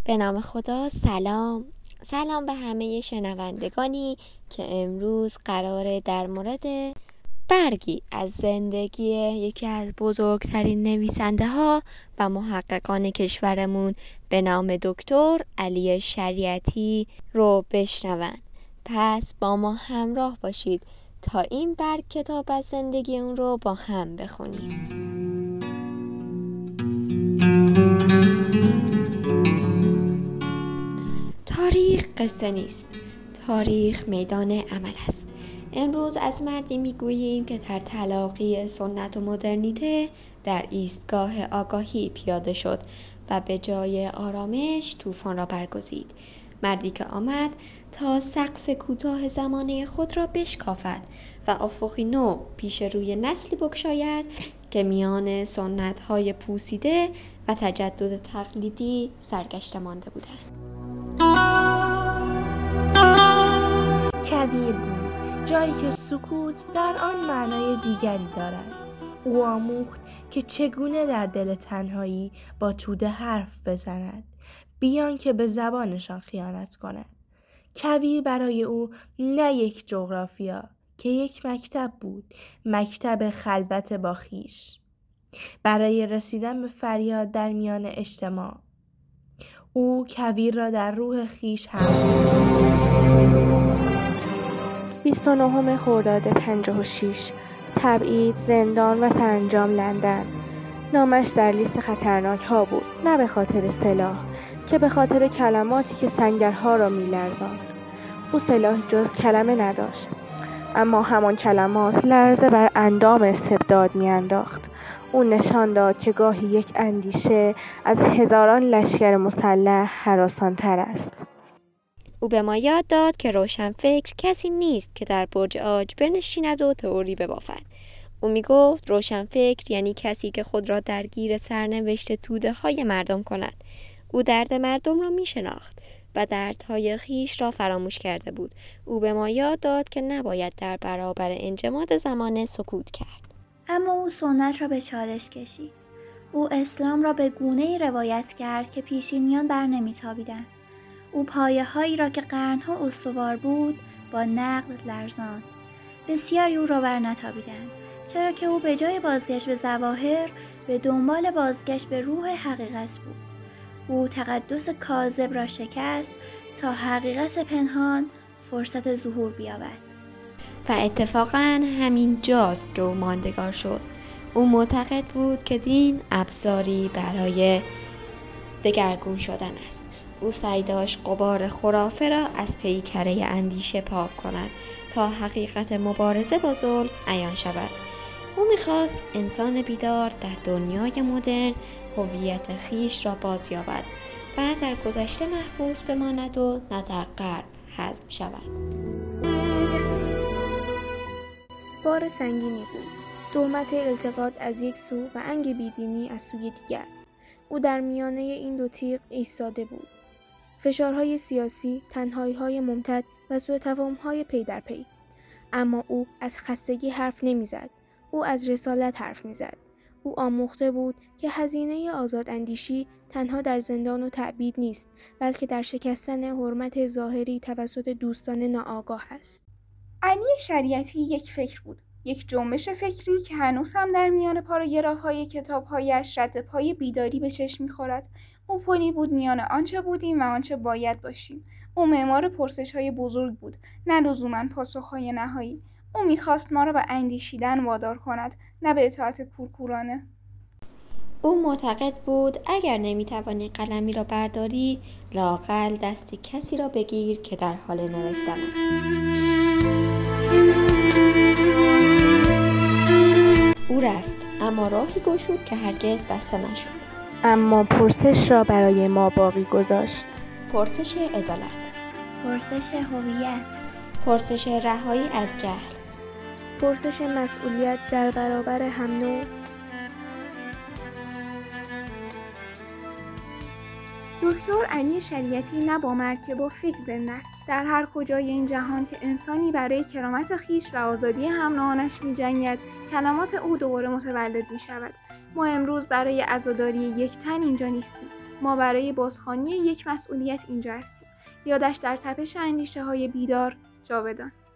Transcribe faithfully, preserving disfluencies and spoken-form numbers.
به نام خدا. سلام سلام به همه شنوندگانی که امروز قراره در مورد برگی از زندگی یکی از بزرگترین نویسنده ها و محققان کشورمون به نام دکتر علی شریعتی رو بشنون. پس با ما همراه باشید تا این برگ کتاب از زندگی اون رو با هم بخونیم. تاریخ قصه نیست، تاریخ میدان عمل است. امروز از مردی میگوییم که در تلاقی سنت و مدرنیته در ایستگاه آگاهی پیاده شد و به جای آرامش طوفان را برگزید. مردی که آمد تا سقف کوتاه زمانه خود را بشکافد و افقی نو پیش روی نسلی بگشاید که میان سنت‌های پوسیده و تجدد تقلیدی سرگشته مانده بودند. کویر بود، جایی که سکوت در آن معنای دیگری دارد. او آموخت که چگونه در دل تنهایی با توده حرف بزند، بیان که به زبانشان خیانت کند. کویر برای او نه یک جغرافیا که یک مکتب بود، مکتب خلوت با خویش. برای رسیدن به فریاد در میان اجتماع، او کویر را در روح خویش هم بیست و نهم خرداد پنجاه و شش، تبعید، زندان و سرانجام لندن. نامش در لیست خطرناک ها بود، نه به خاطر سلاح که به خاطر کلماتی که سنگرها را می لرزاند. او سلاح جز کلمه نداشت، اما همان کلمات لرزه بر اندام استبداد می انداخت. او نشان داد که گاهی یک اندیشه از هزاران لشکر مسلح هراسان‌تر است. او به ما یاد داد که روشنفکر کسی نیست که در برج عاج بنشیند و تئوری ببافد. او می گفت روشنفکر یعنی کسی که خود را درگیر سرنوشت توده های مردم کند. او درد مردم را می شناخت و دردهای خیش را فراموش کرده بود. او به ما یاد داد که نباید در برابر انجماد زمانه سکوت کرد. اما او سنت را به چالش کشید. او اسلام را به گونه‌ای روایت کرد که پیشینیان بر نمی‌تابیدند. او پایه هایی را که قرنها استوار بود با نقد لرزاند. بسیاری او را بر نتابیدند، چرا که او به جای بازگشت به ظواهر به دنبال بازگشت به روح حقیقت بود. او تقدس کاذب را شکست تا حقیقت پنهان فرصت ظهور بیابد. و اتفاقاً همین جاست که او ماندگار شد. او معتقد بود که دین ابزاری برای دگرگون شدن است. او سعی داشت غبار خرافه را از پیکره اندیشه پاک کند تا حقیقت مبارزه با ظلم عیان شود. او می‌خواست انسان بیدار در دنیای مدرن هویت خویش را بازیابد و نه در گذشته محبوس بماند و نه در غرب حذف شود. بار سنگینی بود، تهمت التقاط از یک سو و انگ بیدینی از سوی دیگر. او در میانه این دو تیغ ایستاده بود. فشارهای سیاسی، تنهایی‌های ممتد و سوءتفاهم‌های پی در پی. اما او از خستگی حرف نمی‌زد. او از رسالت حرف می‌زد. او آموخته بود که هزینه آزاداندیشی تنها در زندان و تبعید نیست، بلکه در شکستن حرمت ظاهری توسط دوستان ناآگاه است. علی شریعتی یک فکر بود، یک جنبش فکری که هنوز هم در میان پاراگراف‌های کتاب‌هایش رد پای بیداری به چشم می‌خورد. او پلی بود میان آنچه بودیم و آنچه باید باشیم. او معمار پرسش‌های بزرگ بود، نه لزوماً پاسخ‌های نهایی. او می‌خواست ما را به اندیشیدن وادار کند، نه به اطاعت کورکورانه. او معتقد بود اگر نمی‌توانی قلمی را برداری، لااقل دست کسی را بگیر که در حال نوشتن است. او رفت، اما راهی گشود که هرگز بسته نشد. اما پرسش را برای ما باقی گذاشت. پرسش عدالت، پرسش هویت، پرسش رهایی از جهل، پرسش مسئولیت در برابر هم نوع. دکتر علی شریعتی نه با مرگ که با فکر زنده است. در هر کجای این جهان که انسانی برای کرامت خویش و آزادی هم نوعانش می‌جنگد، کلمات او دوباره متولد می‌شود. ما امروز برای عزاداری یک تن اینجا نیستیم. ما برای بازخوانی یک مسئولیت اینجا هستیم. یادش در تپش اندیشه های بیدار جاودان.